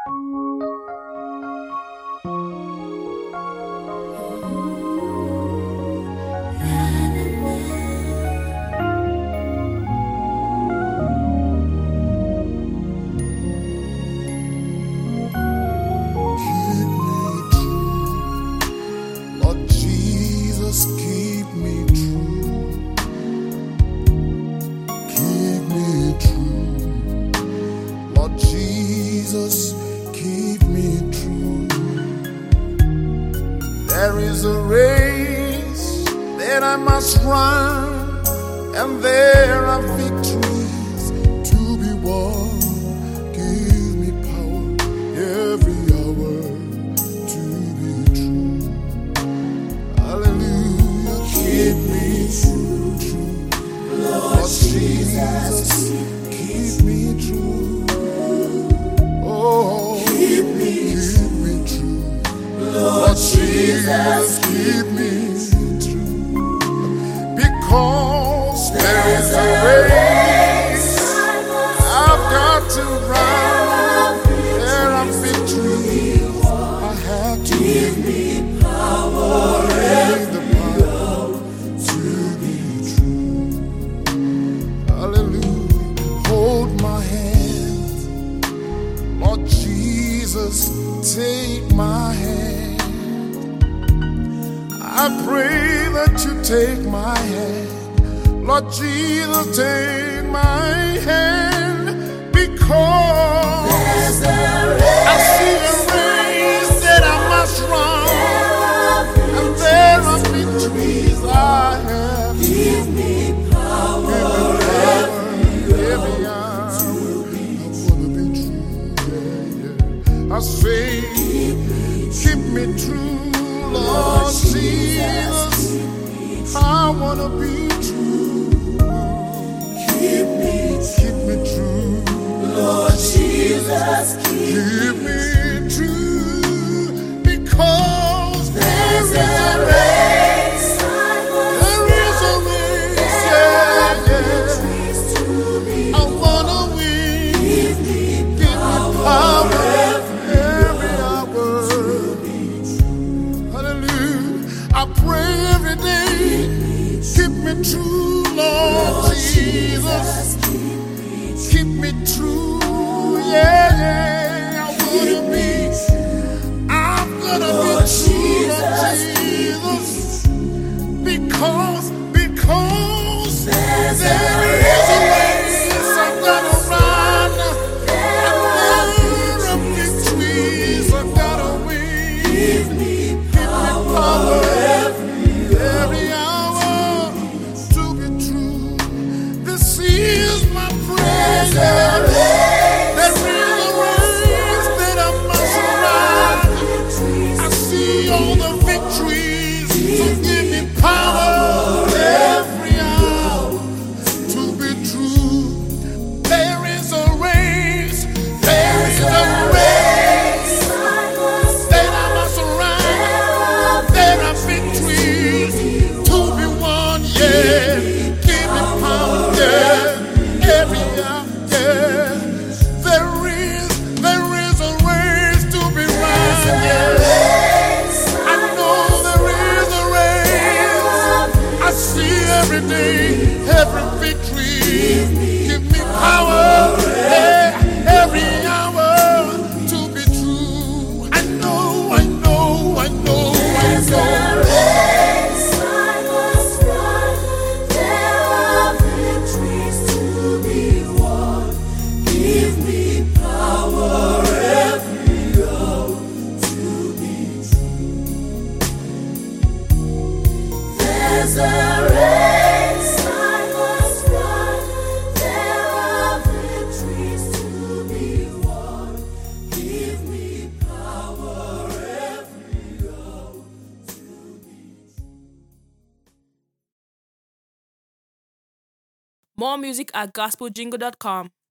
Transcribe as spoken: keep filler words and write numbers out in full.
There is a race that I must run, and there are victories to be won. Give me power every hour to be true. Hallelujah. Keep me true, true. Lord Jesus, keep me true. Oh, keep me, keep me true. Lord Jesus, keep me true, because there is a race I've got to run. There are victories I have to give me power and the power to be true. Hallelujah. Hold my hand, Lord Jesus, take my hand. I pray that you take my hand, Lord Jesus, take my hand, because there's a race I see a race that I must run, and there are victories I have. Give me power, every hour. I wanna be true, yeah, yeah. I say, keep me true. Lord Jesus, I wanna be true. Keep me, keep me true. Lord Jesus, keep me true, because there's a race. There is a race, yeah, yeah. I wanna win. Give me power. I pray every day, keep me true, Lord Jesus, keep me true, yeah, yeah, I wanna be, I'm gonna be true, Lord Jesus, because, because there is a race I'm gonna run, and there are victories I gotta win. Give me power. Every hour to be true. This is my prayer. There is a race that I must run. I see all the victories, so give me power every hour to be true. There is a race. There is a race that I must run. There are victories to be won, yeah. Give me power, yeah. Every hour, yeah. There is, there is a race to be run, yeah. I know there is a race. I see every day, every victory. Give me power, yeah. Every hour to be true. I know, I know, I know, I know. There's a race I must run. There are victories to be won. Give me power every hour to be true. More music at gospel jingle dot com.